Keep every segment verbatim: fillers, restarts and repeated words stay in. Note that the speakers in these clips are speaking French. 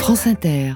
France Inter.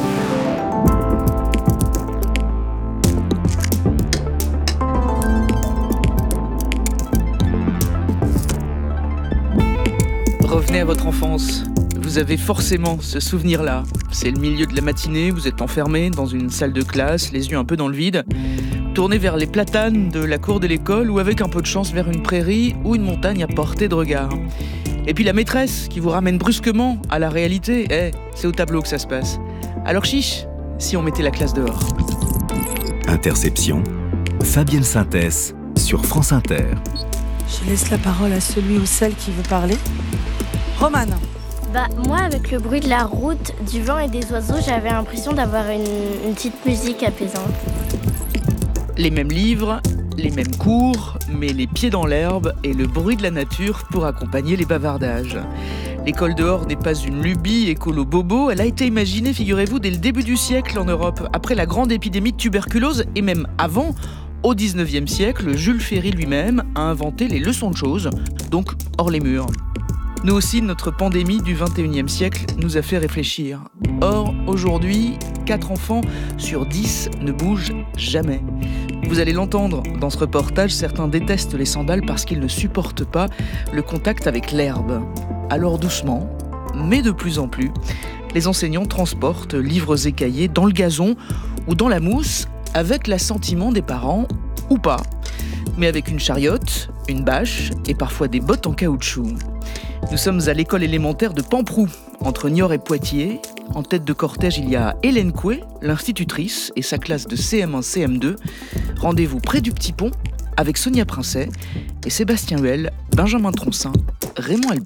Revenez à votre enfance. Vous avez forcément ce souvenir-là. C'est le milieu de la matinée, vous êtes enfermé dans une salle de classe, les yeux un peu dans le vide, tourné vers les platanes de la cour de l'école ou avec un peu de chance vers une prairie ou une montagne à portée de regard. Et puis la maîtresse qui vous ramène brusquement à la réalité, eh, c'est au tableau que ça se passe. Alors chiche, si on mettait la classe dehors. Interception, Fabienne Synthès sur France Inter. Je laisse la parole à celui ou celle qui veut parler. Romane. Bah, moi, avec le bruit de la route, du vent et des oiseaux, j'avais l'impression d'avoir une, une petite musique apaisante. Les mêmes livres, les mêmes cours, mais les pieds dans l'herbe et le bruit de la nature pour accompagner les bavardages. L'école dehors n'est pas une lubie écolo-bobo, elle a été imaginée, figurez-vous, dès le début du siècle en Europe, après la grande épidémie de tuberculose et même avant. Au dix-neuvième siècle, Jules Ferry lui-même a inventé les leçons de choses, donc hors les murs. Nous aussi, notre pandémie du vingt et unième siècle nous a fait réfléchir. Or, aujourd'hui, quatre enfants sur dix ne bougent jamais. Vous allez l'entendre dans ce reportage, certains détestent les sandales parce qu'ils ne supportent pas le contact avec l'herbe. Alors doucement, mais de plus en plus, les enseignants transportent livres et cahiers dans le gazon ou dans la mousse avec l'assentiment des parents ou pas, mais avec une chariote, une bâche et parfois des bottes en caoutchouc. Nous sommes à l'école élémentaire de Pamproux, entre Niort et Poitiers. En tête de cortège, il y a Hélène Coué, l'institutrice, et sa classe de C M un C M deux. Rendez-vous près du Petit Pont avec Sonia Princet et Sébastien Huel, Benjamin Troncin, Raymond Albuy.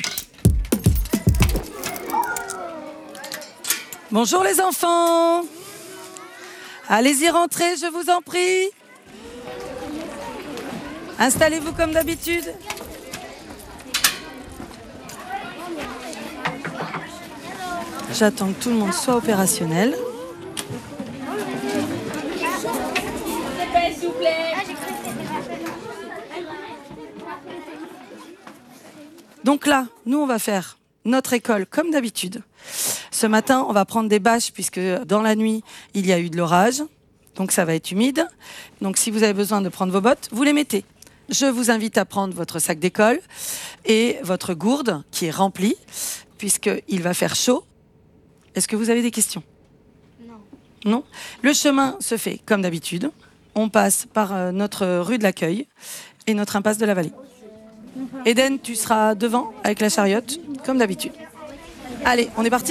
Bonjour les enfants. Allez-y rentrer, je vous en prie. Installez-vous comme d'habitude. J'attends que tout le monde soit opérationnel. Donc là, nous, on va faire notre école comme d'habitude. Ce matin, on va prendre des bâches puisque dans la nuit, il y a eu de l'orage. Donc ça va être humide. Donc si vous avez besoin de prendre vos bottes, vous les mettez. Je vous invite à prendre votre sac d'école et votre gourde qui est remplie puisqu'il va faire chaud. Est-ce que vous avez des questions ? Non. Non ? Le chemin se fait comme d'habitude. On passe par notre rue de l'Accueil et notre impasse de la Vallée. Eden, tu seras devant avec la chariote, comme d'habitude. Allez, on est parti ?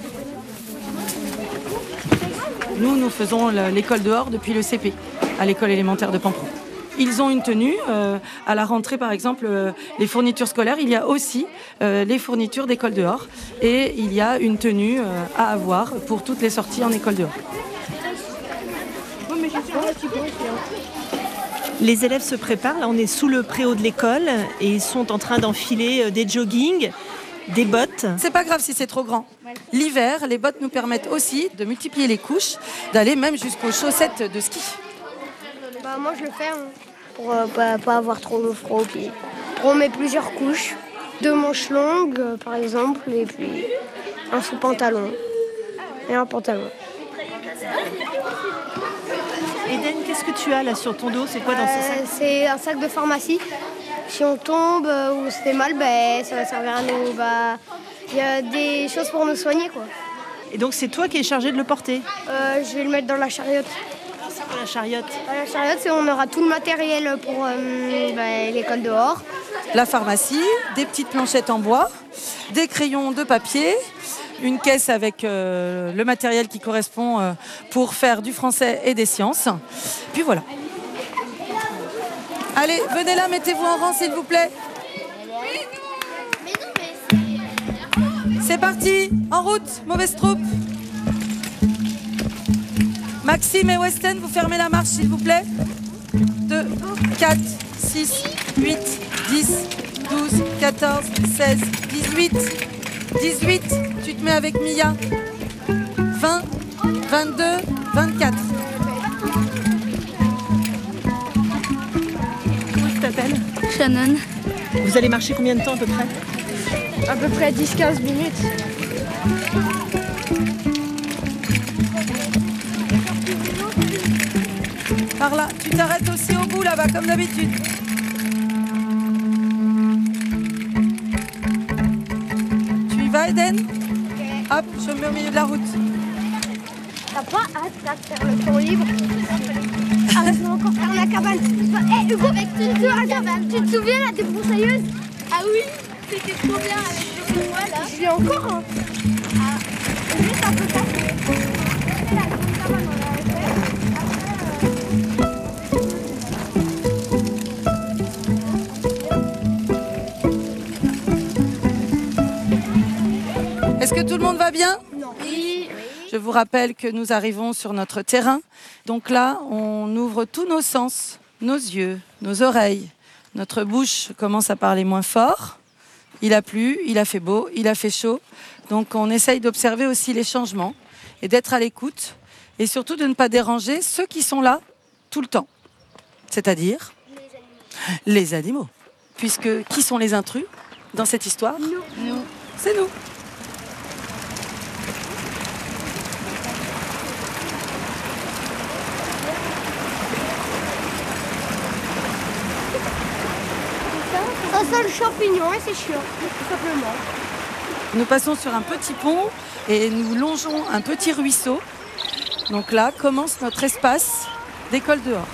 Nous, nous faisons l'école dehors depuis le C P, à l'école élémentaire de Pamproux. Ils ont une tenue. Euh, à la rentrée, par exemple, euh, les fournitures scolaires, il y a aussi euh, les fournitures d'école dehors. Et il y a une tenue euh, à avoir pour toutes les sorties en école dehors. Les élèves se préparent. Là, on est sous le préau de l'école et ils sont en train d'enfiler des joggings, des bottes. C'est pas grave si c'est trop grand. L'hiver, les bottes nous permettent aussi de multiplier les couches, d'aller même jusqu'aux chaussettes de ski. Bah, moi, je le fais hein, pour euh, pas, pas avoir trop froid aux pieds. On met plusieurs couches, deux manches longues, euh, par exemple, et puis un sous-pantalon et un pantalon. Eden, qu'est-ce que tu as là sur ton dos ? C'est quoi dans ce sac ? Euh, c'est un sac de pharmacie. Si on tombe euh, ou c'est mal, ben, ça va servir à nous. Bah, y a des choses pour nous soigner, quoi. Et donc c'est toi qui es chargé de le porter ? Euh, je vais le mettre dans la chariote. C'est quoi la chariote ? La chariote, c'est on aura tout le matériel pour euh, bah, l'école dehors. La pharmacie, des petites planchettes en bois, des crayons de papier, une caisse avec euh, le matériel qui correspond euh, pour faire du français et des sciences. Puis voilà. Allez, venez là, mettez-vous en rang s'il vous plaît. C'est parti, en route, mauvaise troupe. Maxime et Weston, vous fermez la marche s'il vous plaît. deux, quatre, six, huit, dix, douze, quatorze, seize, dix-huit. dix-huit, tu te mets avec Mia. vingt, vingt-deux, vingt-quatre. Comment tu t'appelles ? Shannon. Vous allez marcher combien de temps à peu près ? À peu près dix à quinze minutes. par là. Tu t'arrêtes aussi au bout là-bas, comme d'habitude. Tu y vas, Eden ? Ok. Hop, je me mets au milieu de la route. T'as pas hâte là, de faire le temps libre? Ah, je vais encore faire la cabane. Eh, Hugo, tu, tu, la cabane. Tu te souviens la débroussailleuse? Ah oui, c'était trop bien avec le bois là. Je l'ai encore. Hein. Ah, juste un peu cassé. C'est la grande cabane, on l'avait fait. Après, Est-ce que tout le monde va bien ? non. Oui. Je vous rappelle que nous arrivons sur notre terrain. Donc là, on ouvre tous nos sens, nos yeux, nos oreilles. Notre bouche commence à parler moins fort. Il a plu, il a fait beau, il a fait chaud. Donc on essaye d'observer aussi les changements et d'être à l'écoute. Et surtout de ne pas déranger ceux qui sont là tout le temps. C'est-à-dire les animaux. Puisque qui sont les intrus dans cette histoire ? Nous. Nous. C'est nous. Ça sent le champignon et c'est chiant, tout simplement. Nous passons sur un petit pont et nous longeons un petit ruisseau. Donc là commence notre espace d'école dehors.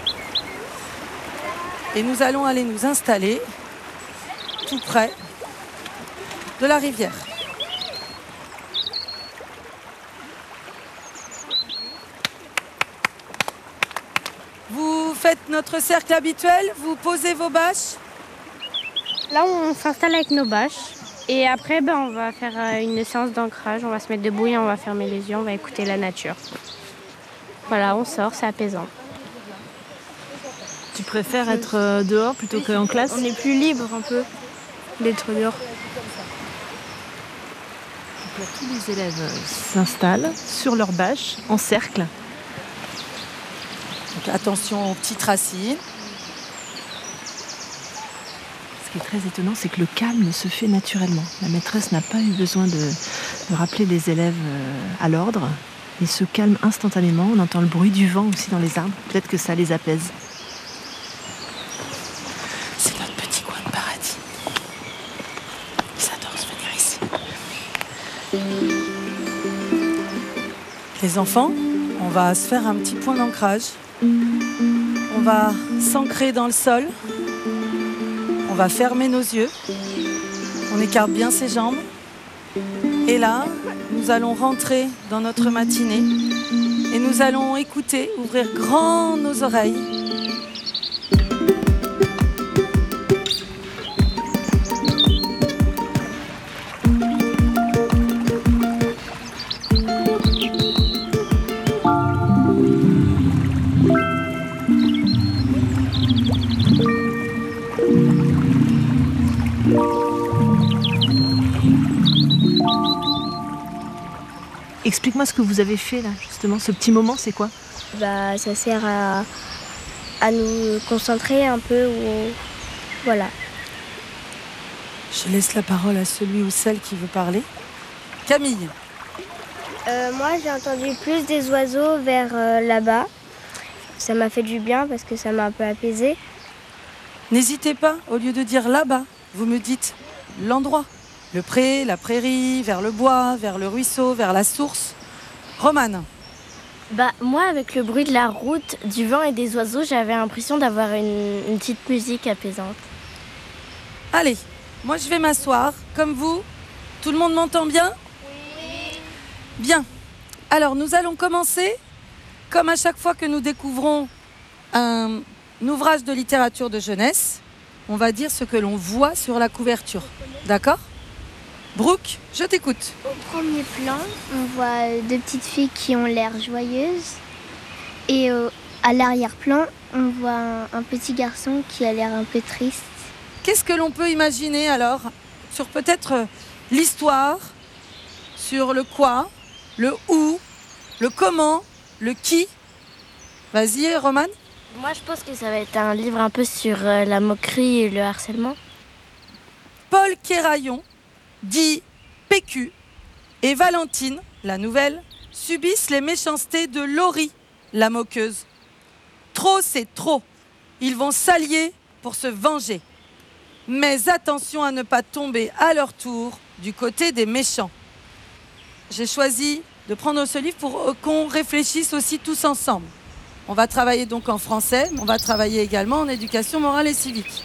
Et nous allons aller nous installer tout près de la rivière. Vous faites notre cercle habituel, vous posez vos bâches. Là, on s'installe avec nos bâches. Et après, ben, on va faire euh, une séance d'ancrage. On va se mettre debout et on va fermer les yeux. On va écouter la nature. Voilà, on sort, c'est apaisant. Tu préfères être euh, dehors plutôt qu'en classe? On est plus libre un peu d'être dehors. Donc là, tous les élèves euh, s'installent sur leur bâche, en cercle. Donc attention aux petites racines. Ce qui est très étonnant, c'est que le calme se fait naturellement. La maîtresse n'a pas eu besoin de, de rappeler les élèves à l'ordre. Ils se calment instantanément. On entend le bruit du vent aussi dans les arbres. Peut-être que ça les apaise. C'est notre petit coin de paradis. Ils adorent se venir ici. Les enfants, on va se faire un petit point d'ancrage. On va s'ancrer dans le sol. On va fermer nos yeux, on écarte bien ses jambes et là, nous allons rentrer dans notre matinée et nous allons écouter, ouvrir grand nos oreilles. Explique-moi ce que vous avez fait là, justement. Ce petit moment, c'est quoi? Bah, ça sert à, à nous concentrer un peu. Ou... Voilà. Je laisse la parole à celui ou celle qui veut parler. Camille. Euh, moi, j'ai entendu plus des oiseaux vers euh, là-bas. Ça m'a fait du bien parce que ça m'a un peu apaisée. N'hésitez pas, au lieu de dire là-bas, vous me dites l'endroit. Le pré, la prairie, vers le bois, vers le ruisseau, vers la source. Romane. Bah, moi, avec le bruit de la route, du vent et des oiseaux, j'avais l'impression d'avoir une, une petite musique apaisante. Allez, moi je vais m'asseoir, comme vous. Tout le monde m'entend bien ? Oui. Bien. Alors, nous allons commencer, comme à chaque fois que nous découvrons un, un ouvrage de littérature de jeunesse, on va dire ce que l'on voit sur la couverture. D'accord ? Brooke, je t'écoute. Au premier plan, on voit deux petites filles qui ont l'air joyeuses. Et euh, à l'arrière-plan, on voit un, un petit garçon qui a l'air un peu triste. Qu'est-ce que l'on peut imaginer alors sur peut-être l'histoire, sur le quoi, le où, le comment, le qui? Vas-y, Romane. Moi, je pense que ça va être un livre un peu sur euh, la moquerie et le harcèlement. Paul Kéraillon, dit P Q, et Valentine, la nouvelle, subissent les méchancetés de Laurie, la moqueuse. Trop, c'est trop. Ils vont s'allier pour se venger. Mais attention à ne pas tomber à leur tour du côté des méchants. J'ai choisi de prendre ce livre pour qu'on réfléchisse aussi tous ensemble. On va travailler donc en français, on va travailler également en éducation morale et civique.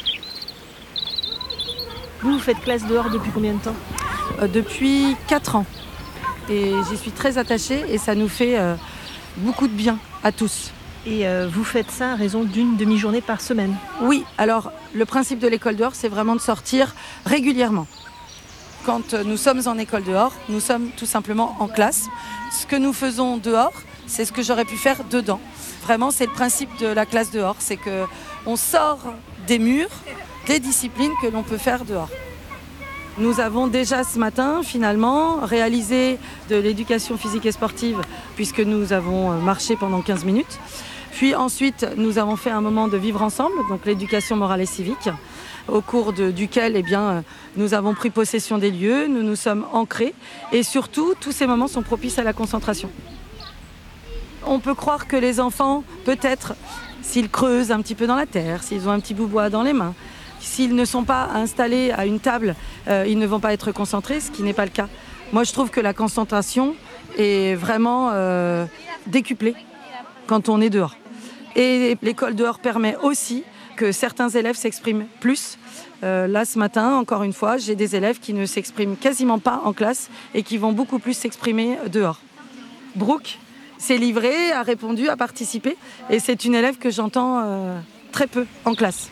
Vous, vous faites classe dehors depuis combien de temps ? euh, Depuis quatre ans. Et j'y suis très attachée et ça nous fait euh, beaucoup de bien à tous. Et euh, vous faites ça à raison d'une demi-journée par semaine ? Oui, alors le principe de l'école dehors, c'est vraiment de sortir régulièrement. Quand nous sommes en école dehors, nous sommes tout simplement en classe. Ce que nous faisons dehors, c'est ce que j'aurais pu faire dedans. Vraiment, c'est le principe de la classe dehors, c'est qu'on sort des murs, des disciplines que l'on peut faire dehors. Nous avons déjà ce matin, finalement, réalisé de l'éducation physique et sportive, puisque nous avons marché pendant quinze minutes. Puis ensuite, nous avons fait un moment de vivre ensemble, donc l'éducation morale et civique, au cours de, duquel eh bien, nous avons pris possession des lieux, nous nous sommes ancrés, et surtout, tous ces moments sont propices à la concentration. On peut croire que les enfants, peut-être, s'ils creusent un petit peu dans la terre, s'ils ont un petit bout de bois dans les mains, s'ils ne sont pas installés à une table, euh, ils ne vont pas être concentrés, ce qui n'est pas le cas. Moi, je trouve que la concentration est vraiment euh, décuplée quand on est dehors. Et l'école dehors permet aussi que certains élèves s'expriment plus. Euh, là, ce matin, encore une fois, j'ai des élèves qui ne s'expriment quasiment pas en classe et qui vont beaucoup plus s'exprimer dehors. Brooke s'est livrée, a répondu, a participé. Et c'est une élève que j'entends euh, très peu en classe.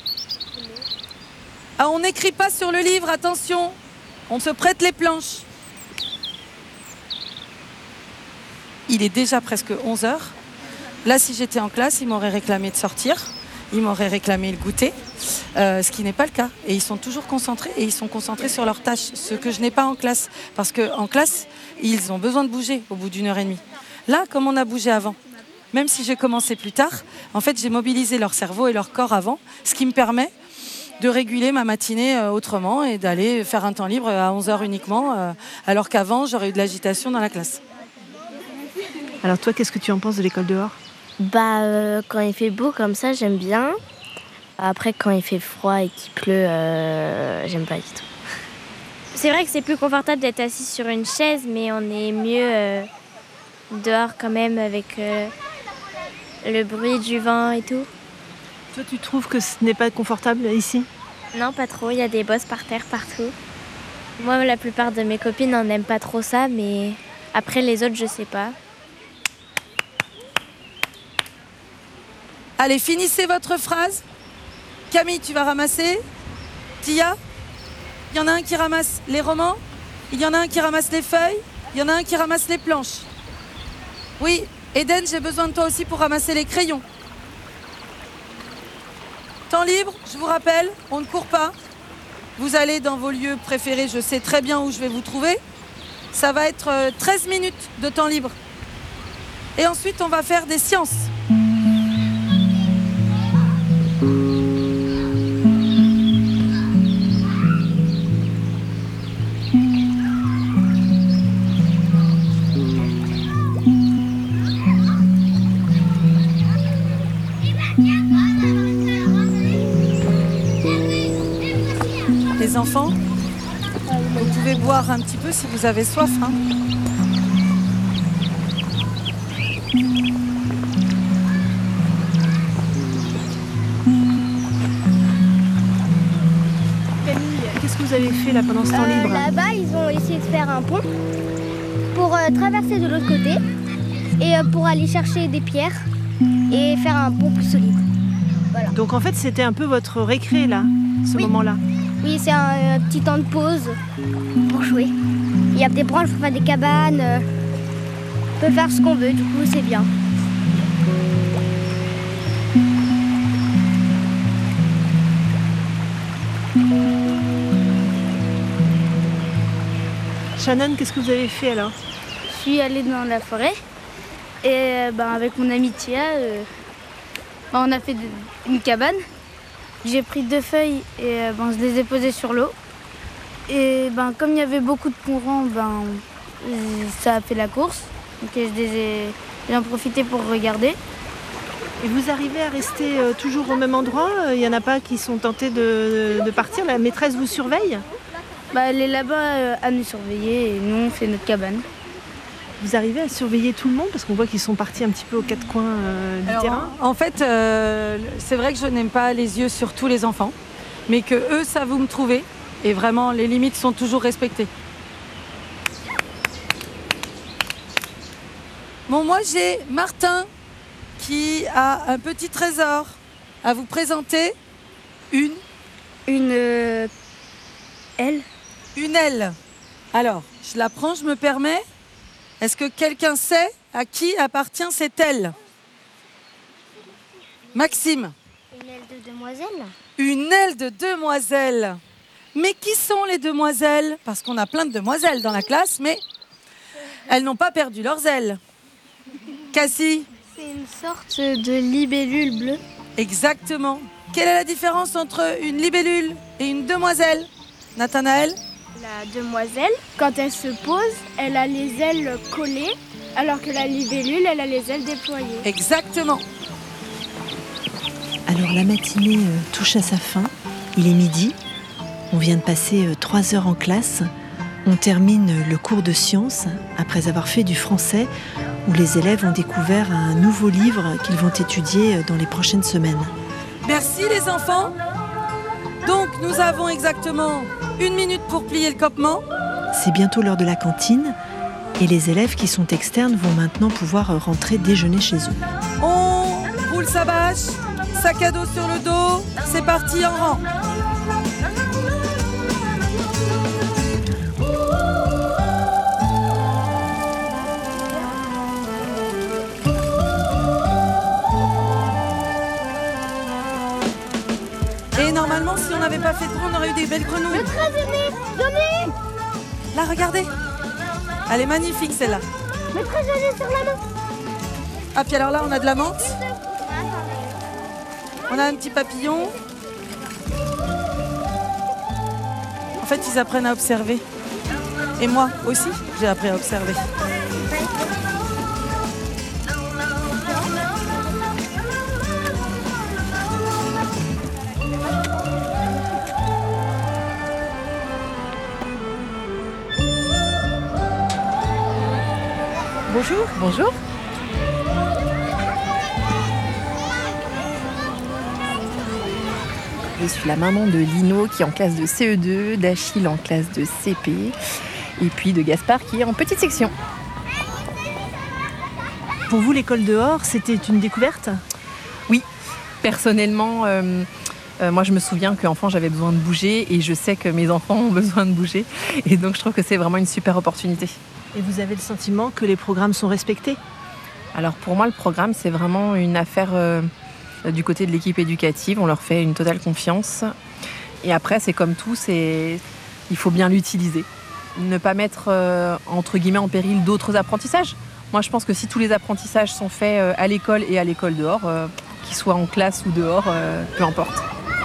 Ah, on n'écrit pas sur le livre, attention, on se prête les planches. Il est déjà presque onze heures. Là, si j'étais en classe, ils m'auraient réclamé de sortir, ils m'auraient réclamé le goûter, euh, ce qui n'est pas le cas. Et ils sont toujours concentrés et ils sont concentrés sur leurs tâches, ce que je n'ai pas en classe. Parce qu'en classe, ils ont besoin de bouger au bout d'une heure et demie. Là, comme on a bougé avant, même si j'ai commencé plus tard, en fait, j'ai mobilisé leur cerveau et leur corps avant, ce qui me permet de réguler ma matinée autrement et d'aller faire un temps libre à onze heures uniquement, alors qu'avant, j'aurais eu de l'agitation dans la classe. Alors toi, qu'est-ce que tu en penses de l'école dehors ? Bah, euh, quand il fait beau comme ça, j'aime bien. Après, quand il fait froid et qu'il pleut, euh, j'aime pas du tout. C'est vrai que c'est plus confortable d'être assis sur une chaise, mais on est mieux euh, dehors quand même avec euh, le bruit du vent et tout. Toi, tu trouves que ce n'est pas confortable ici ? Non, pas trop. Il y a des bosses par terre partout. Moi, la plupart de mes copines n'en aiment pas trop ça, mais après les autres, je sais pas. Allez, finissez votre phrase. Camille, tu vas ramasser. Tia, il y en a un qui ramasse les romans. Il y en a un qui ramasse les feuilles. Il y en a un qui ramasse les planches. Oui, Eden, j'ai besoin de toi aussi pour ramasser les crayons. Temps libre, je vous rappelle, on ne court pas. Vous allez dans vos lieux préférés, je sais très bien où je vais vous trouver. Ça va être treize minutes de temps libre. Et ensuite, on va faire des sciences. Les enfants, vous pouvez boire un petit peu si vous avez soif. Hein. Camille, qu'est-ce que vous avez fait là pendant ce temps libre ? euh, Là-bas, ils ont essayé de faire un pont pour euh, traverser de l'autre côté et euh, pour aller chercher des pierres et faire un pont plus solide. Voilà. Donc en fait, c'était un peu votre récré là, ce Oui. moment-là. Oui, c'est un, un petit temps de pause pour jouer. Il y a des branches pour faire des cabanes. euh, On peut faire ce qu'on veut, du coup, c'est bien. Shannon, qu'est-ce que vous avez fait alors ? Je suis allée dans la forêt et ben, avec mon amie Tia, euh, ben, on a fait de- une cabane. J'ai pris deux feuilles et ben, je les ai posées sur l'eau. Et ben, comme il y avait beaucoup de courant, ben, euh, ça a fait la course. Donc je les ai- j'en ai profité pour regarder. Et vous arrivez à rester euh, toujours au même endroit? Il n'y en a pas qui sont tentés de, de partir? La maîtresse vous surveille? Bah, elle est là-bas euh, à nous surveiller et nous on fait notre cabane. Vous arrivez à surveiller tout le monde? Parce qu'on voit qu'ils sont partis un petit peu aux quatre coins euh, du Alors, terrain. En fait, euh, c'est vrai que je n'aime pas les yeux sur tous les enfants, mais que eux savent où me trouver. Et vraiment, les limites sont toujours respectées. Bon, moi j'ai Martin qui a un petit trésor à vous présenter. Une Une euh, aile. Une aile. Alors, je la prends, je me permets. Est-ce que quelqu'un sait à qui appartient cette aile? Maxime. Une aile de demoiselle. Une aile de demoiselle. Mais qui sont les demoiselles? Parce qu'on a plein de demoiselles dans la classe, mais elles n'ont pas perdu leurs ailes. Cassie? C'est une sorte de libellule bleue. Exactement. Quelle est la différence entre une libellule et une demoiselle, Nathanaël? La demoiselle, quand elle se pose, elle a les ailes collées, alors que la libellule, elle a les ailes déployées. Exactement. Alors la matinée euh, touche à sa fin. Il est midi. On vient de passer euh, trois heures en classe. On termine le cours de sciences après avoir fait du français où les élèves ont découvert un nouveau livre qu'ils vont étudier dans les prochaines semaines. Merci les enfants. Donc nous avons exactement une minute pour plier le campement. C'est bientôt l'heure de la cantine et les élèves qui sont externes vont maintenant pouvoir rentrer déjeuner chez eux. On roule sa bâche, sac à dos sur le dos, c'est parti en rang. Et normalement, si on n'avait pas fait de trou, on aurait eu des belles grenouilles. Maîtresse, j'en ai, j'en ai. Là, regardez. Elle est magnifique, celle-là. Maîtresse, j'en ai sur la main. Ah, puis alors là, on a de la menthe. On a un petit papillon. En fait, ils apprennent à observer. Et moi aussi, j'ai appris à observer. Bonjour. Bonjour. Je suis la maman de Lino qui est en classe de C E deux, d'Achille en classe de C P et puis de Gaspard qui est en petite section. Pour vous, l'école dehors, c'était une découverte? Oui, personnellement, euh, euh, moi je me souviens qu'enfant j'avais besoin de bouger et je sais que mes enfants ont besoin de bouger et donc je trouve que c'est vraiment une super opportunité. Et vous avez le sentiment que les programmes sont respectés? Alors pour moi, le programme, c'est vraiment une affaire euh, du côté de l'équipe éducative. On leur fait une totale confiance. Et après, c'est comme tout, c'est... il faut bien l'utiliser. Ne pas mettre, euh, entre guillemets, en péril d'autres apprentissages. Moi, je pense que si tous les apprentissages sont faits euh, à l'école et à l'école dehors, euh, qu'ils soient en classe ou dehors, euh, peu importe.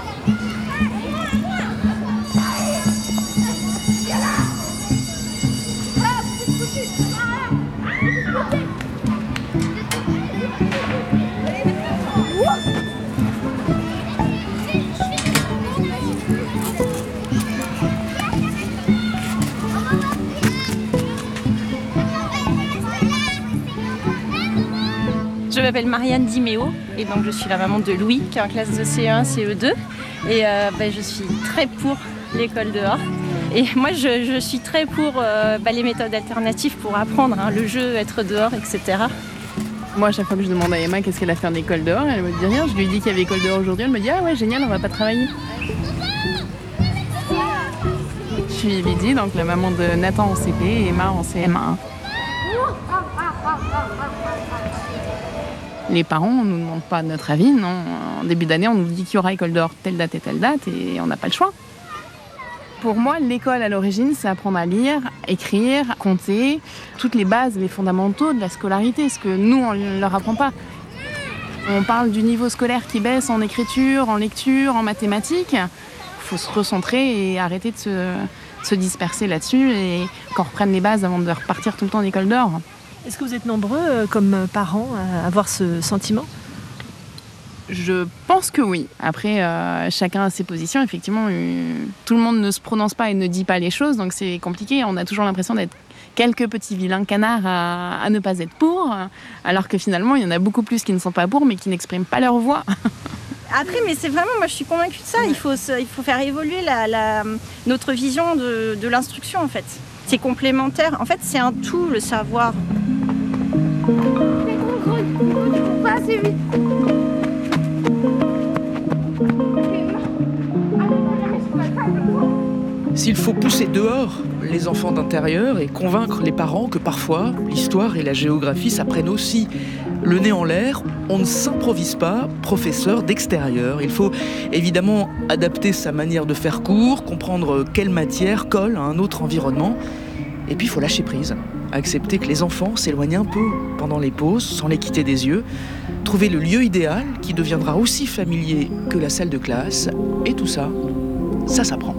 Je m'appelle Marianne Diméo et donc je suis la maman de Louis qui est en classe de C E un, C E deux et euh, bah, je suis très pour l'école dehors et moi je, je suis très pour euh, bah, les méthodes alternatives pour apprendre, hein, le jeu, être dehors, et cetera. Moi à chaque fois que je demande à Emma qu'est-ce qu'elle a fait en école dehors, elle me dit rien, je lui dis qu'il y avait école dehors aujourd'hui, elle me dit ah ouais génial, on va pas travailler. Je suis Lydie, donc la maman de Nathan en C P et Emma en C M un. Les parents ne nous demandent pas notre avis, non. En début d'année, on nous dit qu'il y aura école dehors telle date et telle date et on n'a pas le choix. Pour moi, l'école à l'origine, c'est apprendre à lire, écrire, compter, toutes les bases, les fondamentaux de la scolarité, ce que nous, on ne leur apprend pas. On parle du niveau scolaire qui baisse en écriture, en lecture, en mathématiques. Il faut se recentrer et arrêter de se, se disperser là-dessus et qu'on reprenne les bases avant de repartir tout le temps en école dehors. Est-ce que vous êtes nombreux, euh, comme parents, à avoir ce sentiment? Je pense que oui. Après, euh, chacun a ses positions. Effectivement, euh, tout le monde ne se prononce pas et ne dit pas les choses, donc c'est compliqué. On a toujours l'impression d'être quelques petits vilains canards à, à ne pas être pour, alors que finalement, il y en a beaucoup plus qui ne sont pas pour, mais qui n'expriment pas leur voix. Après, mais c'est vraiment, moi je suis convaincue de ça, il faut, se, il faut faire évoluer la, la, notre vision de, de l'instruction en fait. C'est complémentaire, en fait c'est un tout le savoir. Pas assez vite. S'il faut pousser dehors les enfants d'intérieur et convaincre les parents que parfois l'histoire et la géographie s'apprennent aussi le nez en l'air, on ne s'improvise pas professeur d'extérieur. Il faut évidemment adapter sa manière de faire cours, comprendre quelle matière colle à un autre environnement. Et puis il faut lâcher prise, accepter que les enfants s'éloignent un peu pendant les pauses sans les quitter des yeux, trouver le lieu idéal qui deviendra aussi familier que la salle de classe. Et tout ça, ça s'apprend.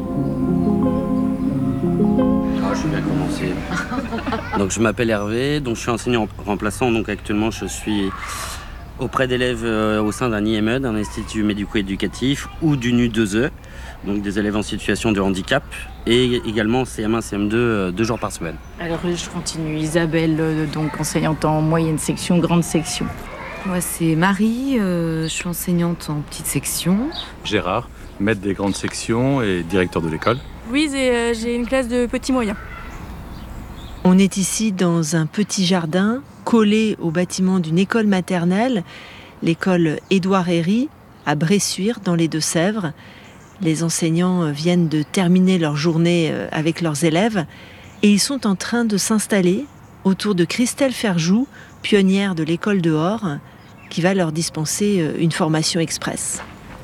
Je vais bien commencer. Donc je m'appelle Hervé, donc je suis enseignant remplaçant. Donc actuellement je suis auprès d'élèves euh, au sein d'un I M E, d'un institut médico-éducatif ou d'une U deux E, donc des élèves en situation de handicap, et également C M un, C M deux, euh, deux jours par semaine. Alors je continue, Isabelle, euh, donc enseignante en moyenne section, grande section. Moi c'est Marie, euh, je suis enseignante en petite section. Gérard, maître des grandes sections et directeur de l'école. Louise et euh, j'ai une classe de petits moyens. On est ici dans un petit jardin collé au bâtiment d'une école maternelle, l'école Édouard Herry à Bressuire dans les Deux-Sèvres. Les enseignants viennent de terminer leur journée avec leurs élèves et ils sont en train de s'installer autour de Christelle Ferjou, pionnière de l'école dehors, qui va leur dispenser une formation express.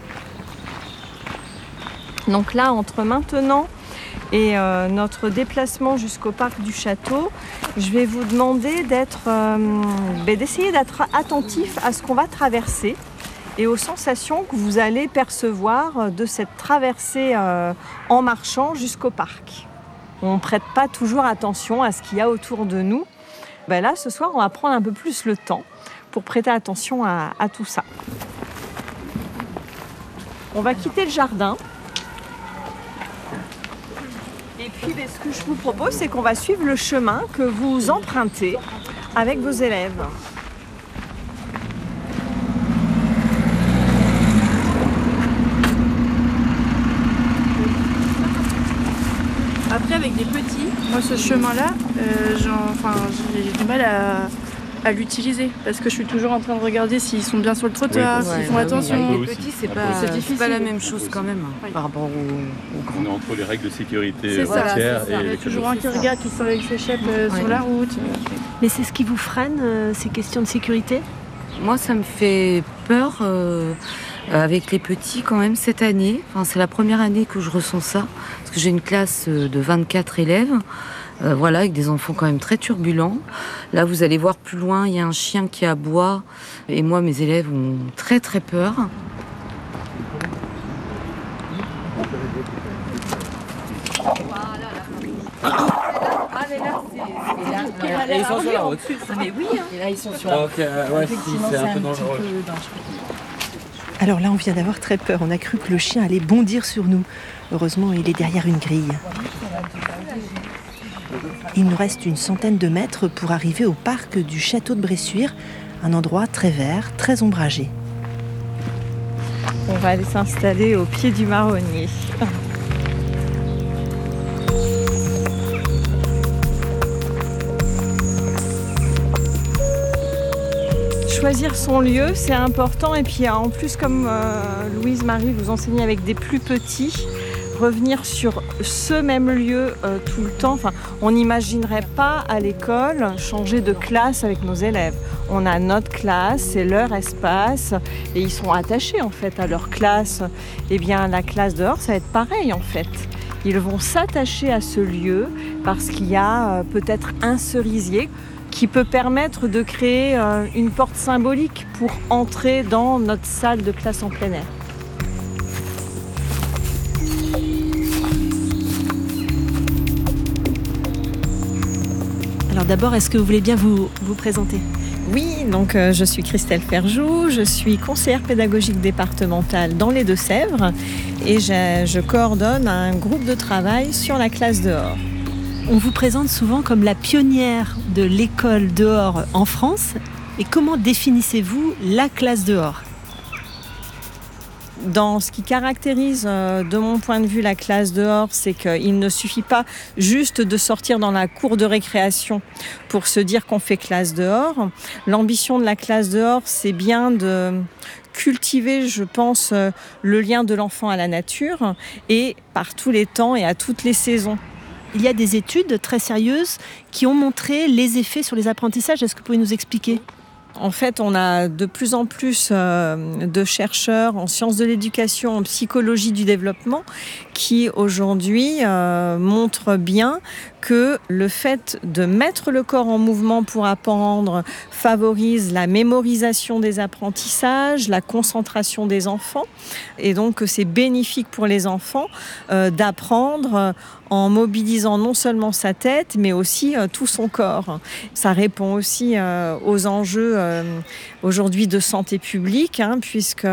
Donc là, entre maintenant et euh, notre déplacement jusqu'au parc du château, je vais vous demander d'être, euh, d'essayer d'être attentif à ce qu'on va traverser et aux sensations que vous allez percevoir de cette traversée euh, en marchant jusqu'au parc. On ne prête pas toujours attention à ce qu'il y a autour de nous. Ben là, ce soir, on va prendre un peu plus le temps pour prêter attention à, à tout ça. On va quitter le jardin. Et puis, ce que je vous propose, c'est qu'on va suivre le chemin que vous empruntez avec vos élèves. Après, avec des petits, moi, ce chemin-là, euh, enfin, j'ai du mal à, à l'utiliser parce que je suis toujours en train de regarder s'ils sont bien sur le trottoir, oui, s'ils ouais, font ouais, attention. Oui, avec les petits, c'est pas, c'est pas la même chose quand même oui. par rapport aux, aux grands. On est entre les règles de sécurité c'est ça, routière c'est ça. et Il y a toujours un qui regarde, qui sort avec ses chèques euh, ouais. sur la route. Mais c'est ce qui vous freine, euh, ces questions de sécurité ? Moi, ça me fait peur euh, avec les petits quand même cette année. Enfin, c'est la première année que je ressens ça parce que j'ai une classe de vingt-quatre élèves. Euh, voilà, avec des enfants quand même très turbulents. Là, vous allez voir plus loin, il y a un chien qui aboie. Et moi, mes élèves ont très très peur. Et ils sont sur la route. Mais oui, hein. Et là, ils sont sur la route. Donc, euh, ouais, c'est un peu dangereux. Alors là, on vient d'avoir très peur. On a cru que le chien allait bondir sur nous. Heureusement, il est derrière une grille. Il nous reste une centaine de mètres pour arriver au parc du château de Bressuire, un endroit très vert, très ombragé. On va aller s'installer au pied du marronnier. Choisir son lieu, c'est important. Et puis en plus, comme euh, Louise Marie vous enseignez avec des plus petits, revenir sur ce même lieu euh, tout le temps. Enfin, on n'imaginerait pas à l'école changer de classe avec nos élèves. On a notre classe, c'est leur espace et ils sont attachés en fait à leur classe. Eh bien, la classe dehors, ça va être pareil en fait. Ils vont s'attacher à ce lieu parce qu'il y a euh, peut-être un cerisier qui peut permettre de créer euh, une porte symbolique pour entrer dans notre salle de classe en plein air. d'abord, est-ce que vous voulez bien vous, vous présenter ? Oui, donc euh, je suis Christelle Ferjou, je suis conseillère pédagogique départementale dans les Deux-Sèvres et je, je coordonne un groupe de travail sur la classe dehors. On vous présente souvent comme la pionnière de l'école dehors en France. Et comment définissez-vous la classe dehors ? Dans ce qui caractérise, euh, de mon point de vue, la classe dehors, c'est qu'il ne suffit pas juste de sortir dans la cour de récréation pour se dire qu'on fait classe dehors. L'ambition de la classe dehors, c'est bien de cultiver, je pense, euh, le lien de l'enfant à la nature et par tous les temps et à toutes les saisons. Il y a des études très sérieuses qui ont montré les effets sur les apprentissages. Est-ce que vous pouvez nous expliquer ? En fait, on a de plus en plus euh, de chercheurs en sciences de l'éducation, en psychologie du développement, qui aujourd'hui euh, montrent bien que le fait de mettre le corps en mouvement pour apprendre favorise la mémorisation des apprentissages, la concentration des enfants, et donc que c'est bénéfique pour les enfants euh, d'apprendre en mobilisant non seulement sa tête, mais aussi euh, tout son corps. Ça répond aussi euh, aux enjeux euh, aujourd'hui de santé publique, hein, puisque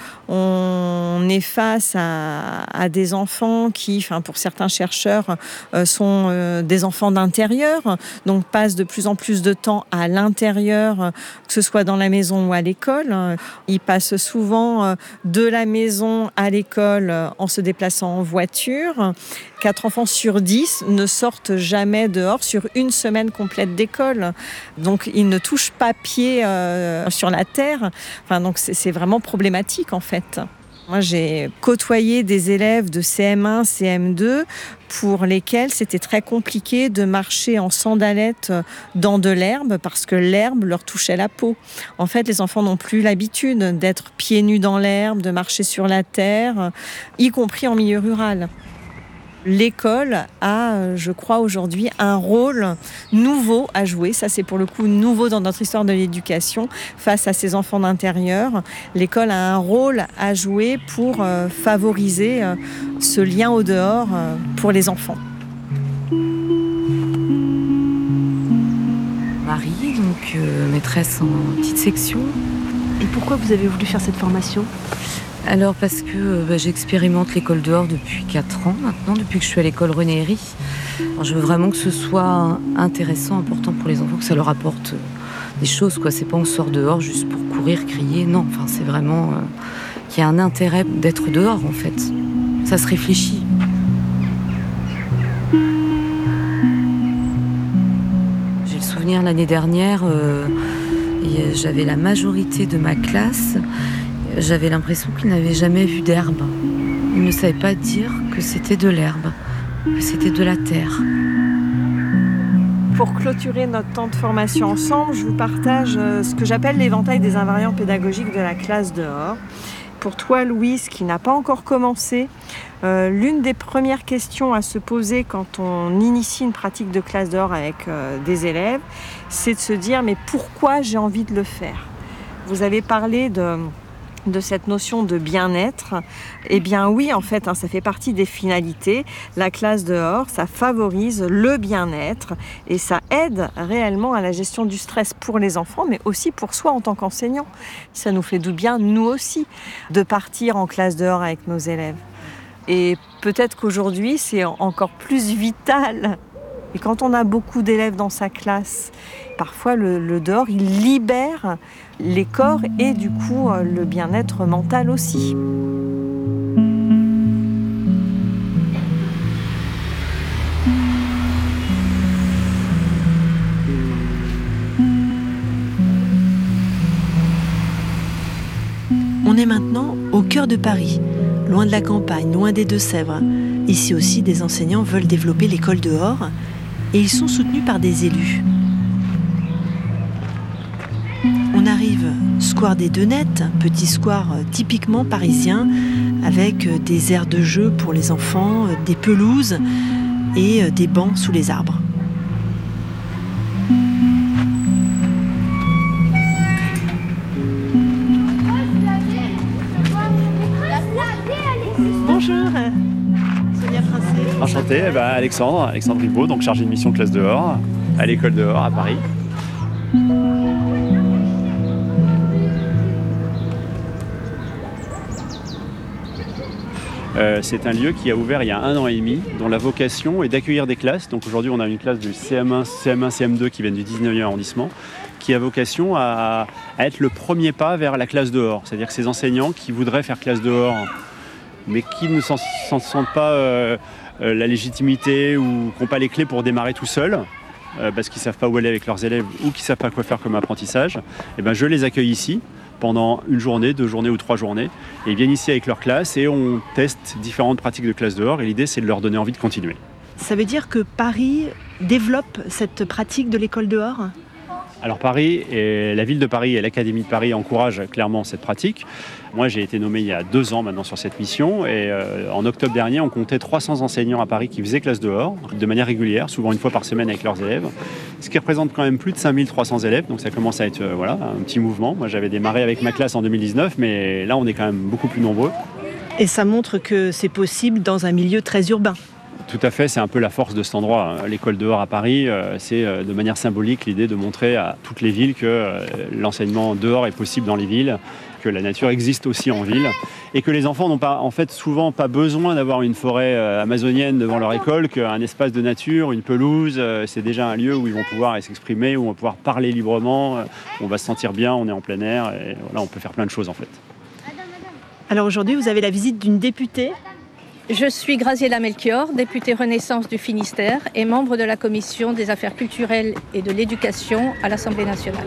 on est face à, à des enfants qui, enfin, pour certains chercheurs, euh, sont euh, des enfants d'intérieur, donc passent de plus en plus de temps à l'intérieur, que ce soit dans la maison ou à l'école. Ils passent souvent de la maison à l'école en se déplaçant en voiture. Quatre enfants sur dix ne sortent jamais dehors sur une semaine complète d'école. Donc, ils ne touchent pas pied euh, sur la terre. Enfin, donc, c'est, c'est vraiment problématique, en fait. Moi, j'ai côtoyé des élèves de C M un, C M deux pour lesquels c'était très compliqué de marcher en sandalettes dans de l'herbe parce que l'herbe leur touchait la peau. En fait, les enfants n'ont plus l'habitude d'être pieds nus dans l'herbe, de marcher sur la terre, y compris en milieu rural. L'école a, je crois, aujourd'hui un rôle nouveau à jouer. Ça, c'est pour le coup nouveau dans notre histoire de l'éducation face à ces enfants d'intérieur. L'école a un rôle à jouer pour euh, favoriser euh, ce lien au dehors euh, pour les enfants. Marie, donc euh, maîtresse en petite section. Et pourquoi vous avez voulu faire cette formation ? Alors parce que euh, bah, j'expérimente l'école dehors depuis quatre ans maintenant, depuis que je suis à l'école René Herry. Alors, je veux vraiment que ce soit intéressant, important pour les enfants, que ça leur apporte euh, des choses, quoi. C'est pas on sort dehors juste pour courir, crier, non. Enfin, c'est vraiment euh, qu'il y a un intérêt d'être dehors, en fait. Ça se réfléchit. J'ai le souvenir l'année dernière, euh, et j'avais la majorité de ma classe. J'avais l'impression qu'ils n'avaient jamais vu d'herbe. Ils ne savaient pas dire que c'était de l'herbe, que c'était de la terre. Pour clôturer notre temps de formation ensemble, je vous partage ce que j'appelle l'éventail des invariants pédagogiques de la classe dehors. Pour toi, Louise, qui n'a pas encore commencé, euh, l'une des premières questions à se poser quand on initie une pratique de classe dehors avec euh, des élèves, c'est de se dire « mais pourquoi j'ai envie de le faire ?» Vous avez parlé de... de cette notion de bien-être, eh bien oui, en fait, hein, ça fait partie des finalités. La classe dehors, ça favorise le bien-être et ça aide réellement à la gestion du stress pour les enfants, mais aussi pour soi en tant qu'enseignant. Ça nous fait du bien, nous aussi, de partir en classe dehors avec nos élèves. Et peut-être qu'aujourd'hui, c'est encore plus vital. Et quand on a beaucoup d'élèves dans sa classe, parfois le, le dehors, il libère les corps et du coup le bien-être mental aussi. On est maintenant au cœur de Paris, loin de la campagne, loin des Deux-Sèvres. Ici aussi, des enseignants veulent développer l'école dehors et ils sont soutenus par des élus. On arrive square des Deux-Nettes, petit square typiquement parisien, avec des aires de jeu pour les enfants, des pelouses et des bancs sous les arbres. Bonjour, Sonia Princé. Enchanté, eh ben Alexandre, Alexandre Ribaud, donc chargé de mission classe dehors. à l'école dehors à Paris. Euh, c'est un lieu qui a ouvert il y a un an et demi, dont la vocation est d'accueillir des classes. Donc aujourd'hui, on a une classe du C M un, C M un, C M deux qui viennent du dix-neuvième arrondissement, qui a vocation à, à être le premier pas vers la classe dehors. C'est-à-dire que ces enseignants qui voudraient faire classe dehors, mais qui ne s'en, s'en sentent pas euh, euh, la légitimité ou qui n'ont pas les clés pour démarrer tout seuls, euh, parce qu'ils ne savent pas où aller avec leurs élèves ou qu'ils ne savent pas quoi faire comme apprentissage, et ben je les accueille ici pendant une journée, deux journées ou trois journées. Et ils viennent ici avec leur classe et on teste différentes pratiques de classe dehors. Et l'idée, c'est de leur donner envie de continuer. Ça veut dire que Paris développe cette pratique de l'école dehors ? Alors Paris, et la ville de Paris et l'Académie de Paris encouragent clairement cette pratique. Moi, j'ai été nommé il y a deux ans maintenant sur cette mission. Et euh, en octobre dernier, on comptait trois cents enseignants à Paris qui faisaient classe dehors, de manière régulière, souvent une fois par semaine avec leurs élèves. Ce qui représente quand même plus de cinq mille trois cents élèves. Donc ça commence à être euh, voilà, un petit mouvement. Moi, j'avais démarré avec ma classe en deux mille dix-neuf, mais là, on est quand même beaucoup plus nombreux. Et ça montre que c'est possible dans un milieu très urbain. Tout à fait, c'est un peu la force de cet endroit. L'école dehors à Paris, c'est de manière symbolique l'idée de montrer à toutes les villes que l'enseignement dehors est possible dans les villes, que la nature existe aussi en ville et que les enfants n'ont pas, en fait, souvent pas besoin d'avoir une forêt amazonienne devant leur école, qu'un espace de nature, une pelouse, c'est déjà un lieu où ils vont pouvoir s'exprimer, où on va pouvoir parler librement, où on va se sentir bien, on est en plein air et voilà, on peut faire plein de choses en fait. Alors aujourd'hui, vous avez la visite d'une députée. Je suis Graziella Melchior, députée Renaissance du Finistère et membre de la Commission des affaires culturelles et de l'éducation à l'Assemblée nationale.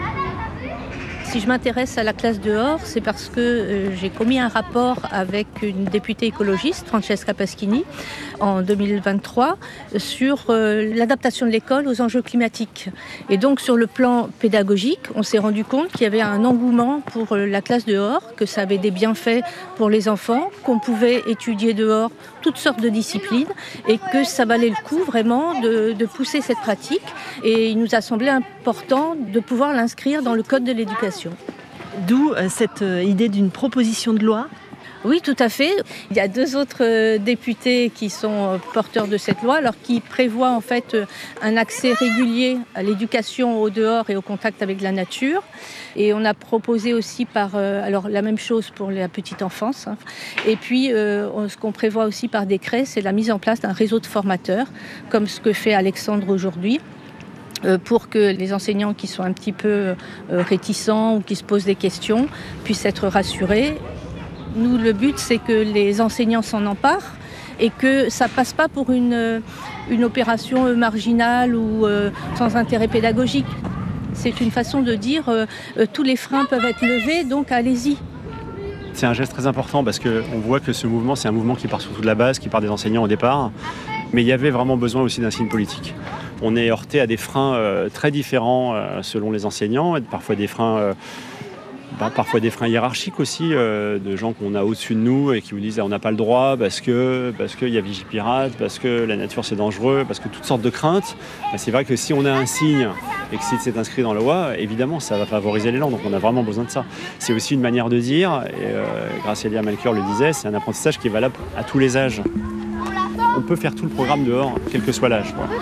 Si je m'intéresse à la classe dehors, c'est parce que euh, j'ai commis un rapport avec une députée écologiste, Francesca Paschini, en deux mille vingt-trois, sur euh, l'adaptation de l'école aux enjeux climatiques. Et donc, sur le plan pédagogique, on s'est rendu compte qu'il y avait un engouement pour euh, la classe dehors, que ça avait des bienfaits pour les enfants, qu'on pouvait étudier dehors toutes sortes de disciplines et que ça valait le coup vraiment de, de pousser cette pratique. Et il nous a semblé important de pouvoir l'inscrire dans le Code de l'éducation. D'où cette idée d'une proposition de loi ? Oui, tout à fait. Il y a deux autres députés qui sont porteurs de cette loi, alors qui prévoient en fait un accès régulier à l'éducation au dehors et au contact avec la nature. Et on a proposé aussi par, alors la même chose pour la petite enfance. Hein. Et puis, euh, ce qu'on prévoit aussi par décret, c'est la mise en place d'un réseau de formateurs, comme ce que fait Alexandre aujourd'hui, pour que les enseignants qui sont un petit peu réticents ou qui se posent des questions puissent être rassurés. Nous, le but, c'est que les enseignants s'en emparent et que ça ne passe pas pour une, une opération marginale ou euh, sans intérêt pédagogique. C'est une façon de dire euh, euh, tous les freins peuvent être levés, donc allez-y. C'est un geste très important parce qu'on voit que ce mouvement, c'est un mouvement qui part surtout de la base, qui part des enseignants au départ. Mais il y avait vraiment besoin aussi d'un signe politique. On est heurté à des freins euh, très différents euh, selon les enseignants, et parfois des freins... Euh, Ben, parfois des freins hiérarchiques aussi, euh, de gens qu'on a au-dessus de nous et qui vous disent ah, on n'a pas le droit parce que parce qu'il y a Vigipirate, parce que la nature c'est dangereux, parce que toutes sortes de craintes. Ben, c'est vrai que si on a un signe et que si c'est inscrit dans la loi, évidemment ça va favoriser l'élan, donc on a vraiment besoin de ça. C'est aussi une manière de dire, et euh, Graziella Melchior le disait, c'est un apprentissage qui est valable à tous les âges. On peut faire tout le programme dehors, quel que soit l'âge, quoi.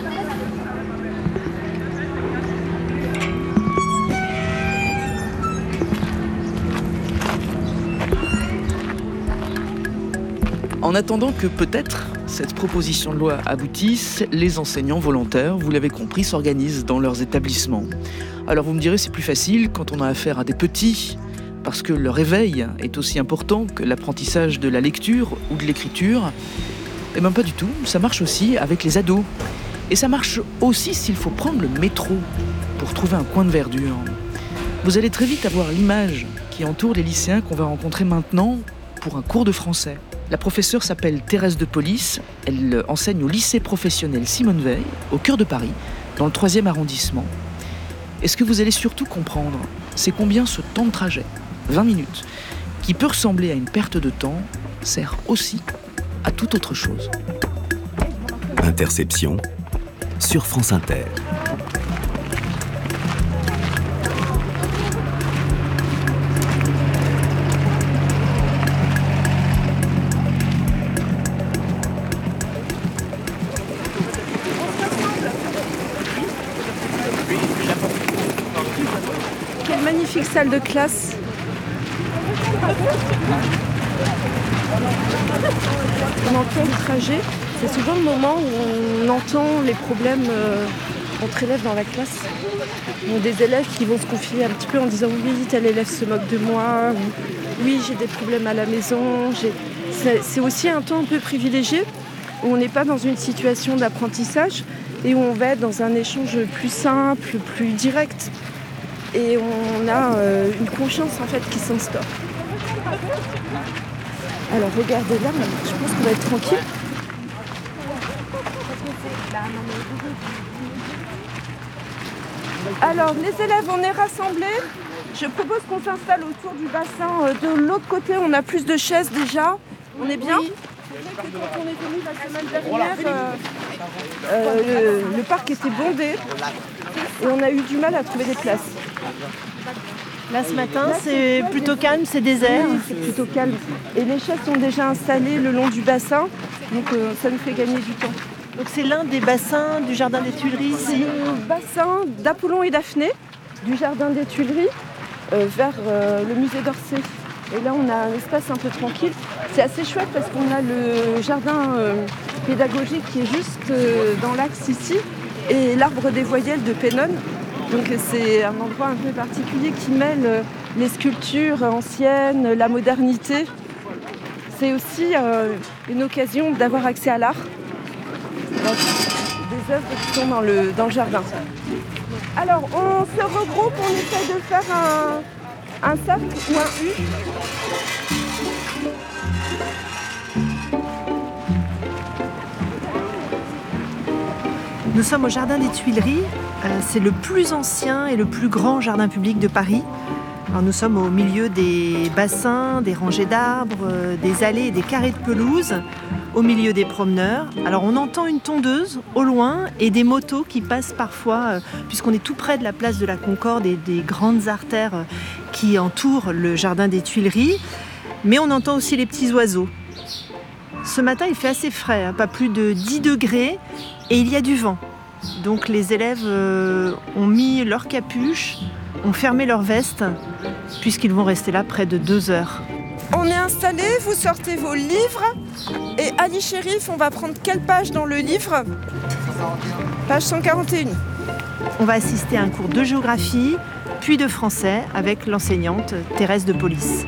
En attendant que peut-être cette proposition de loi aboutisse, les enseignants volontaires, vous l'avez compris, s'organisent dans leurs établissements. Alors vous me direz, c'est plus facile quand on a affaire à des petits, parce que leur éveil est aussi important que l'apprentissage de la lecture ou de l'écriture. Eh bien pas du tout, ça marche aussi avec les ados. Et ça marche aussi s'il faut prendre le métro pour trouver un coin de verdure. Vous allez très vite avoir l'image qui entoure les lycéens qu'on va rencontrer maintenant pour un cours de français. La professeure s'appelle Thérèse de Police, elle enseigne au lycée professionnel Simone Veil, au cœur de Paris, dans le troisième arrondissement. Et ce que vous allez surtout comprendre, c'est combien ce temps de trajet, vingt minutes, qui peut ressembler à une perte de temps, sert aussi à toute autre chose. Interception sur France Inter. magnifique salle de classe. On entend le trajet. C'est souvent le moment où on entend les problèmes euh, entre élèves dans la classe. Il y a des élèves qui vont se confier un petit peu en disant oui, tel élève se moque de moi, ou oui, j'ai des problèmes à la maison. J'ai... C'est, c'est aussi un temps un peu privilégié où on n'est pas dans une situation d'apprentissage et où on va être dans un échange plus simple, plus direct. Et on a euh, une confiance en fait qui s'instaure. Alors regardez là, je pense qu'on va être tranquille. Alors les élèves, on est rassemblés. Je propose qu'on s'installe autour du bassin. De l'autre côté, on a plus de chaises déjà. On est bien. Quand on est venu la semaine dernière, euh, euh, le, le parc était bondé et on a eu du mal à trouver des places. Là ce matin, Là, c'est plutôt calme, c'est désert. Oui, c'est plutôt calme. Et les chaises sont déjà installées le long du bassin, donc euh, ça nous fait gagner du temps. Donc c'est l'un des bassins du Jardin des Tuileries ici. C'est le bassin d'Apollon et Daphné, du Jardin des Tuileries, euh, vers euh, le musée d'Orsay. Et là, on a un espace un peu tranquille. C'est assez chouette parce qu'on a le jardin euh, pédagogique qui est juste euh, dans l'axe ici et l'arbre des voyelles de Pénonne. Donc c'est un endroit un peu particulier qui mêle euh, les sculptures anciennes, la modernité. C'est aussi euh, une occasion d'avoir accès à l'art. Donc, des œuvres qui sont dans le, dans le jardin. Alors, on se regroupe, on essaie de faire un, un cercle ou un U. Nous sommes au Jardin des Tuileries. Euh, c'est le plus ancien et le plus grand jardin public de Paris. Alors, nous sommes au milieu des bassins, des rangées d'arbres, euh, des allées et des carrés de pelouse, au milieu des promeneurs. Alors on entend une tondeuse au loin et des motos qui passent parfois, euh, puisqu'on est tout près de la place de la Concorde et des grandes artères euh, qui entourent le Jardin des Tuileries. Mais on entend aussi les petits oiseaux. Ce matin, il fait assez frais, hein, pas plus de dix degrés, et il y a du vent. Donc les élèves euh, ont mis leur capuche, ont fermé leur veste, puisqu'ils vont rester là près de deux heures. On est installé, vous sortez vos livres. Et Ali Chérif, on va prendre quelle page dans le livre? Page cent quarante et un. On va assister à un cours de géographie, puis de français avec l'enseignante Thérèse de Police.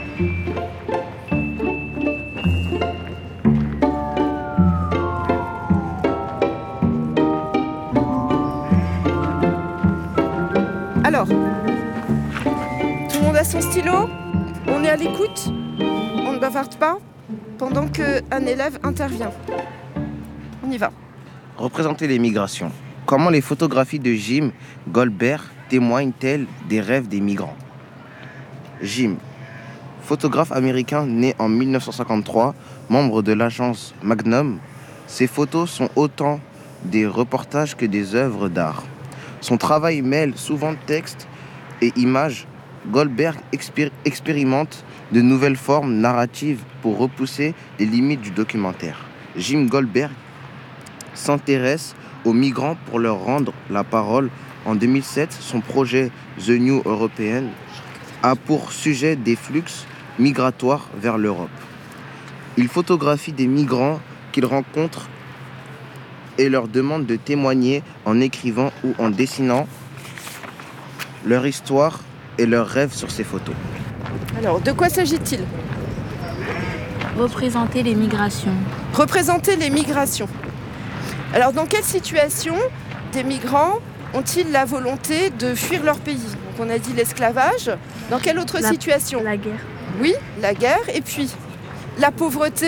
Alors, tout le monde a son stylo? On est à l'écoute? On ne bavarde pas pendant qu'un élève intervient. On y va. Représenter les migrations. Comment les photographies de Jim Goldberg témoignent-elles des rêves des migrants? Jim, photographe américain né en mille neuf cent cinquante-trois, membre de l'agence Magnum, ses photos sont autant des reportages que des œuvres d'art. Son travail mêle souvent texte et images. Goldberg expér- expérimente de nouvelles formes narratives pour repousser les limites du documentaire. Jim Goldberg s'intéresse aux migrants pour leur rendre la parole. En deux mille sept, son projet The New European a pour sujet des flux migratoires vers l'Europe. Il photographie des migrants qu'il rencontre et leur demande de témoigner en écrivant ou en dessinant leur histoire et leurs rêves sur ces photos. Alors, de quoi s'agit-il? Représenter les migrations. Représenter les migrations. Alors, dans quelle situation des migrants ont-ils la volonté de fuir leur pays? Donc, on a dit l'esclavage. Dans quelle autre la, situation? La guerre. Oui, la guerre. Et puis, la pauvreté,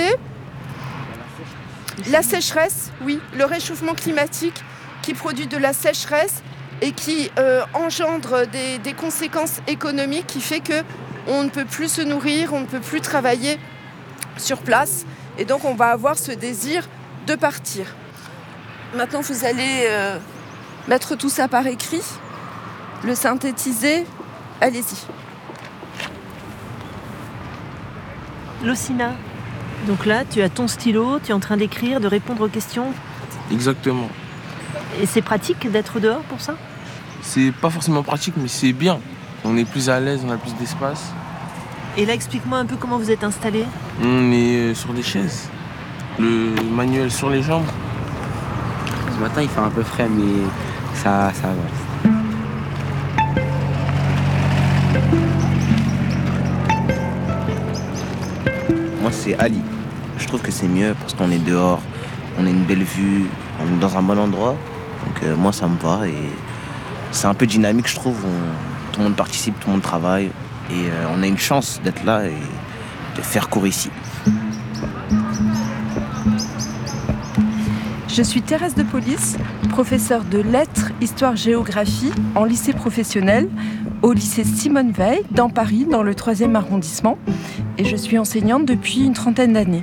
la sécheresse, oui, le réchauffement climatique qui produit de la sécheresse et qui euh, engendre des, des conséquences économiques qui fait qu'on ne peut plus se nourrir, on ne peut plus travailler sur place. Et donc, on va avoir ce désir de partir. Maintenant, vous allez euh, mettre tout ça par écrit, le synthétiser. Allez-y. Locina, donc là, tu as ton stylo, tu es en train d'écrire, de répondre aux questions. Exactement. Et c'est pratique d'être dehors pour ça? C'est pas forcément pratique, mais c'est bien. On est plus à l'aise, on a plus d'espace. Et là, explique-moi un peu comment vous êtes installés. On est sur des chaises. Le manuel sur les jambes. Ce matin, il fait un peu frais, mais ça, ça va. Moi, c'est Ali. Je trouve que c'est mieux parce qu'on est dehors, on a une belle vue, on est dans un bon endroit. Donc euh, moi, ça me va et c'est un peu dynamique, je trouve. On- tout le monde participe, tout le monde travaille et euh, on a une chance d'être là et de faire cours ici. Je suis Thérèse de Police, professeure de lettres, histoire, géographie en lycée professionnel au lycée Simone Veil dans Paris, dans le troisième arrondissement. Et je suis enseignante depuis une trentaine d'années.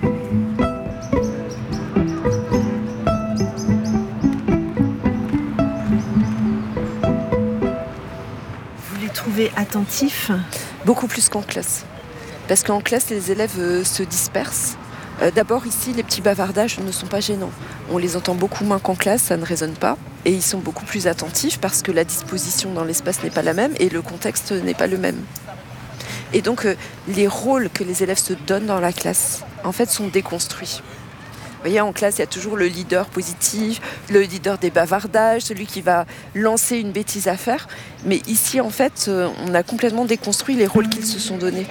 Vous les trouvez attentifs? Beaucoup plus qu'en classe. Parce qu'en classe, les élèves euh, se dispersent. Euh, D'abord, ici, les petits bavardages ne sont pas gênants. On les entend beaucoup moins qu'en classe, ça ne résonne pas. Et ils sont beaucoup plus attentifs parce que la disposition dans l'espace n'est pas la même et le contexte n'est pas le même. Et donc, euh, les rôles que les élèves se donnent dans la classe, en fait, sont déconstruits. Vous voyez, en classe, il y a toujours le leader positif, le leader des bavardages, celui qui va lancer une bêtise à faire. Mais ici, en fait, euh, on a complètement déconstruit les rôles qu'ils se sont donnés.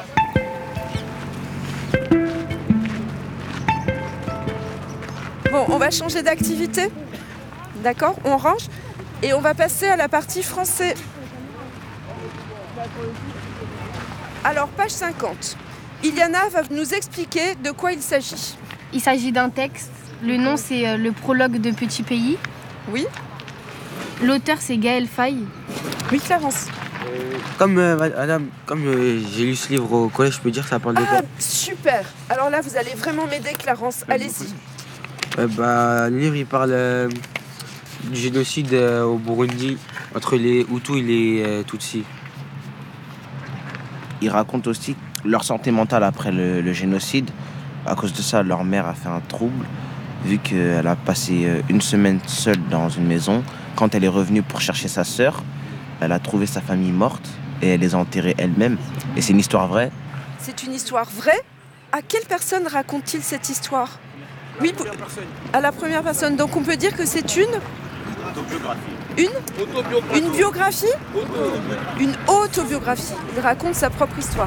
Bon, on va changer d'activité. D'accord? On range et on va passer à la partie français. Alors, page cinquante. Iliana va nous expliquer de quoi il s'agit. Il s'agit d'un texte. Le nom, c'est euh, le prologue de Petit Pays. Oui. L'auteur, c'est Gaël Faye. Oui, Clarence. Comme, euh, madame, comme euh, j'ai lu ce livre au collège, je peux dire que ça parle de quoi? Ah, super. Alors là, vous allez vraiment m'aider, Clarence. Allez-y. Euh, bah, le livre, il parle euh, du génocide euh, au Burundi entre les Hutus et les euh, Tutsis. Ils racontent aussi leur santé mentale après le, le génocide. À cause de ça, leur mère a fait un trouble, vu qu'elle a passé une semaine seule dans une maison. Quand elle est revenue pour chercher sa sœur, elle a trouvé sa famille morte et elle les a enterrés elle-même. Et c'est une histoire vraie. C'est une histoire vraie? À quelle personne raconte-t-il cette histoire? Oui, pour... à la première personne. Donc on peut dire que c'est une Une Une biographie Une autobiographie. Il raconte sa propre histoire.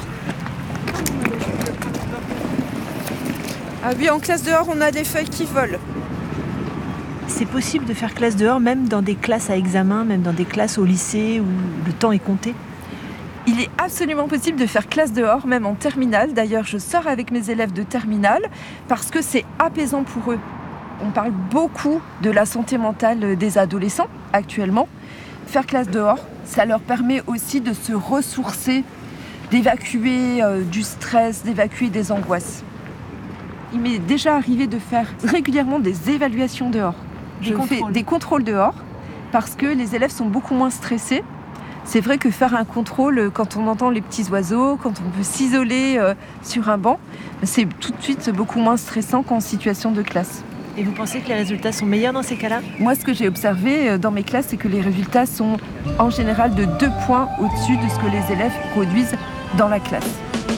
Ah oui, en classe dehors, on a des feuilles qui volent. C'est possible de faire classe dehors, même dans des classes à examen, même dans des classes au lycée où le temps est compté? Il est absolument possible de faire classe dehors, même en terminale. D'ailleurs, je sors avec mes élèves de terminale parce que c'est apaisant pour eux. On parle beaucoup de la santé mentale des adolescents actuellement. Faire classe dehors, ça leur permet aussi de se ressourcer, d'évacuer euh, du stress, d'évacuer des angoisses. Il m'est déjà arrivé de faire régulièrement des évaluations dehors. Des Je contrôles. fais des contrôles dehors parce que les élèves sont beaucoup moins stressés. C'est vrai que faire un contrôle, quand on entend les petits oiseaux, quand on peut s'isoler euh, sur un banc, c'est tout de suite beaucoup moins stressant qu'en situation de classe. Et vous pensez que les résultats sont meilleurs dans ces cas-là? Moi, ce que j'ai observé euh, dans mes classes, c'est que les résultats sont en général de deux points au-dessus de ce que les élèves produisent dans la classe.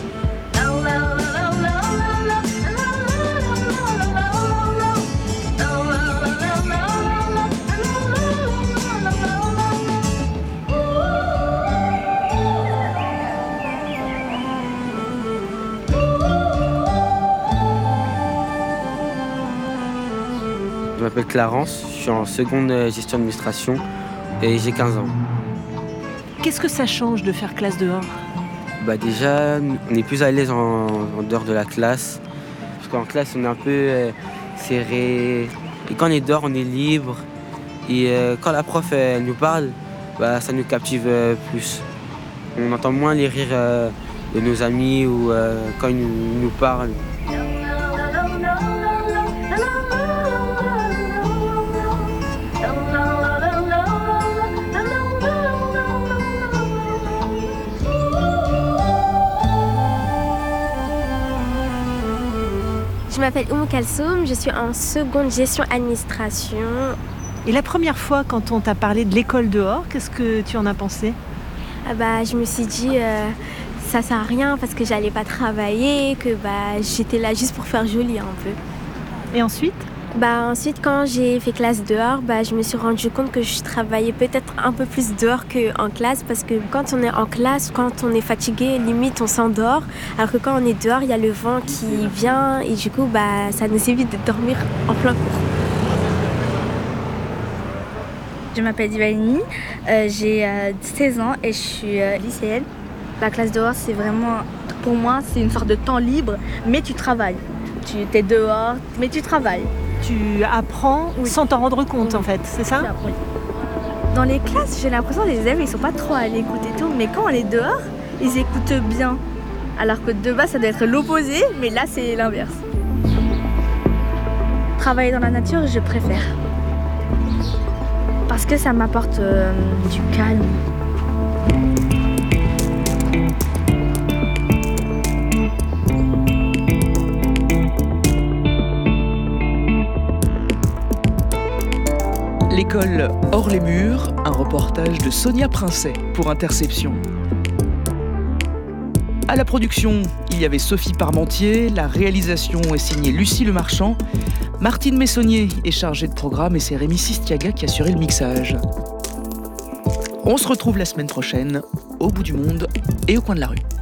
Je m'appelle Clarence, je suis en seconde gestion d'administration et j'ai quinze ans. Qu'est-ce que ça change de faire classe dehors? Bah déjà, on est plus à l'aise en, en dehors de la classe. Parce qu'en classe, on est un peu euh, serré. Et quand on est dehors, on est libre. Et euh, quand la prof elle nous parle, bah, ça nous captive euh, plus. On entend moins les rires euh, de nos amis ou euh, quand ils nous, ils nous parlent. Je m'appelle Oum Kalsoum, je suis en seconde gestion administration. Et la première fois, quand on t'a parlé de l'école dehors, qu'est-ce que tu en as pensé? ah bah, je me suis dit euh, ça sert à rien parce que j'allais pas travailler, que bah, j'étais là juste pour faire joli un peu. Et ensuite Bah ensuite, quand j'ai fait classe dehors, bah, je me suis rendu compte que je travaillais peut-être un peu plus dehors qu'en classe parce que quand on est en classe, quand on est fatigué, limite on s'endort, alors que quand on est dehors, il y a le vent qui vient et du coup, bah, ça nous évite de dormir en plein cours. Je m'appelle Divani, euh, j'ai euh, seize ans et je suis euh, lycéenne. La classe dehors, c'est vraiment, pour moi, c'est une sorte de temps libre, mais tu travailles. Tu es dehors, mais tu travailles. Tu apprends oui. sans t'en rendre compte, oui. en fait, c'est ça? Oui. Dans les classes, j'ai l'impression que les élèves, ils sont pas trop à l'écoute et tout, mais quand on est dehors, ils écoutent bien. Alors que de base, ça doit être l'opposé, mais là, c'est l'inverse. Travailler dans la nature, je préfère. Parce que ça m'apporte euh, du calme. L'école hors les murs, un reportage de Sonia Princet pour Interception. À la production, il y avait Sophie Parmentier, la réalisation est signée Lucie Lemarchand, Martine Messonnier est chargée de programme et c'est Rémi Sistiaga qui assurait le mixage. On se retrouve la semaine prochaine, au bout du monde et au coin de la rue.